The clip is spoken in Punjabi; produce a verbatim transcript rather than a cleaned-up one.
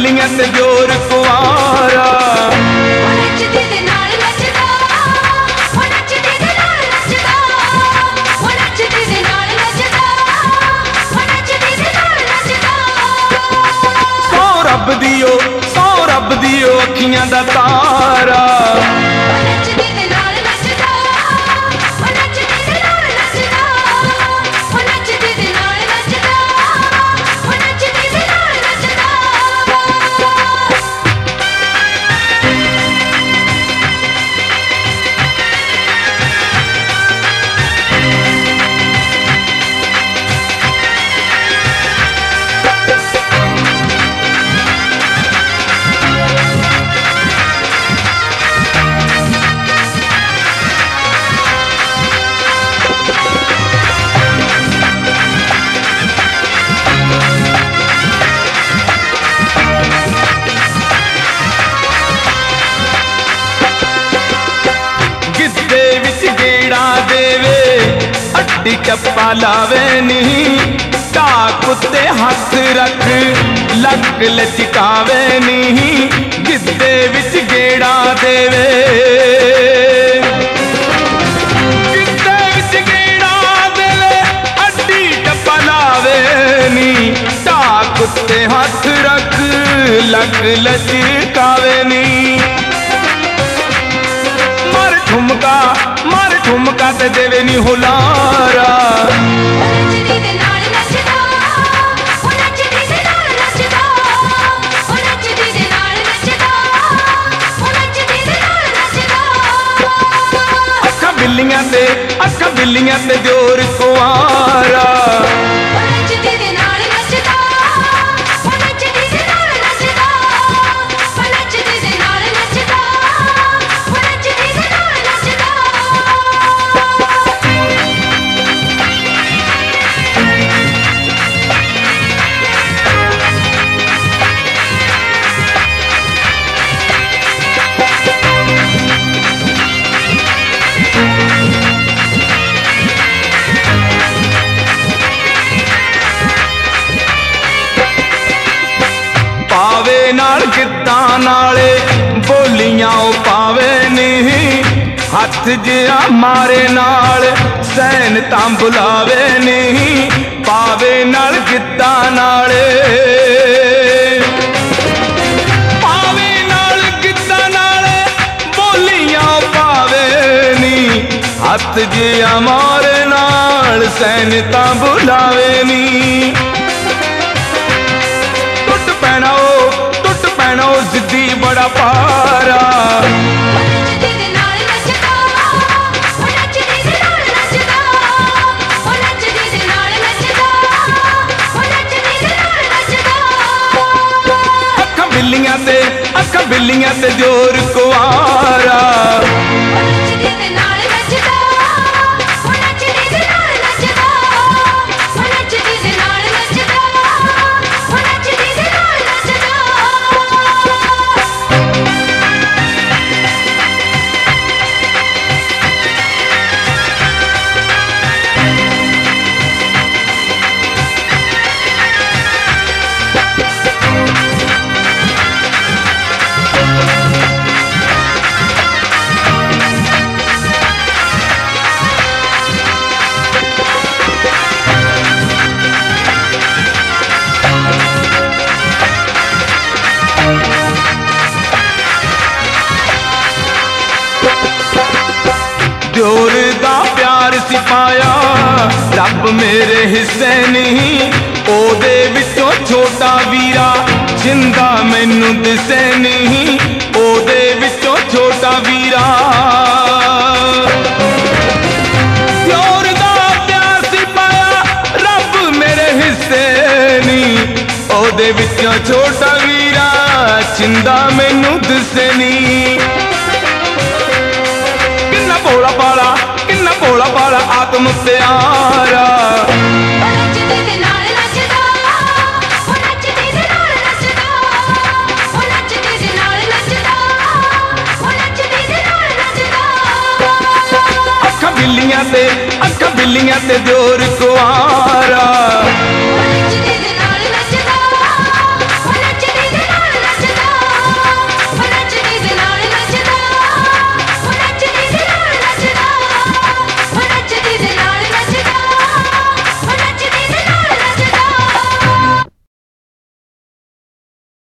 ਬਿੱਲੀਆਂ ਤੇ ਜੋਰ ਕੁਆਰਾ। ਸੌ ਰੱਬ ਦੀਓ ਸੌ ਰੱਬ ਦੀਓ ਅੱਖੀਆਂ ਦਾ ਤਾਰਾ। ਅੱਡੀ ਚੱਪਾ ਲਾਵੇ ਨੀ ਢਾਕ ਉੱਤੇ ਹੱਥ ਰੱਖ ਲੱਕ ਲਚਕਾਵੇ ਨੀ ਗਿੱਧੇ ਵਿੱਚ ਗੇੜਾ ਦੇਵੇ। ਗਿੱਧੇ ਵਿੱਚ ਗੇੜਾ ਦੇਵੇ ਅੱਡੀ ਚੱਪਾ ਲਾਵੇ ਨੀ ਢਾਕ ਉੱਤੇ ਹੱਥ ਰੱਖ ਲੱਕ ਲਚਕਾਵੇ ਨੀ। ਮਾਰ ਠੁਮਕਾ ਮਾਰ ਠੁਮਕਾ ਤੇ ਦੇਵੇ ਨੀ ਹੁਲਾਰਾ। ਅੱਖਾਂ ਬਿੱਲੀਆਂ ਤੇ ਅੱਖਾਂ ਬਿੱਲੀਆਂ ਤੇ ਜੋਰ ਕੁਆਰਾ। ਪਾਵੇ ਨਾਲ ਗਿੱਧਾਂ ਨਾਲੇ ਬੋਲੀਆਂ ਉਹ ਪਾਵੇ ਨੀ ਹੱਥ ਜਿਹਾ ਮਾਰੇ ਨਾਲ ਸੈਨ ਤਾਂ ਬੁਲਾਵੇ ਨੀ। ਪਾਵੇ ਨਾਲ ਗਿੱਧਾਂ ਨਾਲੇ ਪਾਵੇ ਨਾਲ ਗਿੱਧਾਂ ਨਾਲੇ ਬੋਲੀਆਂ ਪਾਵੇ ਨੀ ਹੱਥ ਜਿਹਾ ਮਾਰੇ ਨਾਲ ਸੈਨ ਤਾਂ ਬੁਲਾਵੇ ਨੀ। ਟੁੱਟ ਪੈਣਾ ਉਹ ਟੁੱਟ ਪੈਣਾ ਉਹ ਜ਼ਿੱਦੀ ਬੜਾ ਪਾਰਾ। ਅੱਖਾਂ ਬਿੱਲੀਆਂ ਤੇ ਅੱਖਾਂ ਬਿੱਲੀਆਂ ਤੇ ਜੋਰ ਕੁਆਰਾ। ਜੋਰ ਦਾ ਪਿਆਰ ਸੀ ਪਾਇਆ ਰੱਬ ਮੇਰੇ ਹਿੱਸੇ ਨਹੀਂ। ਉਹਦੇ ਵਿੱਚੋਂ ਛੋਟਾ ਵੀਰਾ ਜਿੰਦਾ ਮੈਨੂੰ ਦਿਸੇ ਨਹੀਂ। ਉਹਦੇ ਵਿੱਚੋਂ ਛੋਟਾ ਵੀਰਾ ਜੋਰ ਦਾ ਪਿਆਰ ਸੀ ਪਾਇਆ ਰੱਬ ਮੇਰੇ ਹਿੱਸੇ ਨਹੀਂ। ਉਹਦੇ ਵਿੱਚੋਂ ਛੋਟਾ ਵੀਰਾ ਜਿੰਦਾ ਮੈਨੂੰ ਦਿਸੇ ਨਹੀਂ। ਕਿੰਨਾ ਭੋਲਾ ਭਾਲਾ ਕਿੰਨਾ ਭੋਲਾ ਭਾਲਾ ਆਤਮ ਪਿਆਰਾ। ਅੱਖਾਂ ਬਿੱਲੀਆਂ ਤੇ ਅੱਖਾਂ ਬਿੱਲੀਆਂ ਤੇ ਜੋਰ ਕੁਆਰਾ।